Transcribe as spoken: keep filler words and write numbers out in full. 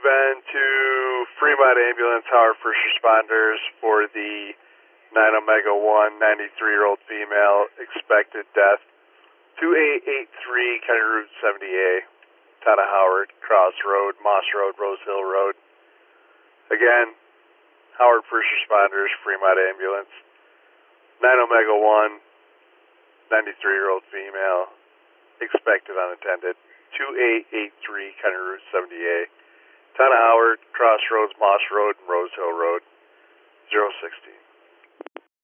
been to Fremont Ambulance, Howard First Responders for the nine Omega one, ninety-three-year-old female, expected death. two eight eight three County Route seventy A, town of Howard, Cross Road, Moss Road, Rose Hill Road. Again, Howard First Responders, Fremont Ambulance, nine Omega one, ninety-three-year-old female, expected unattended. two eight eight three County Route seventy A, town of Howard, Crossroads, Moss Road, and Rose Hill Road, zero sixteen.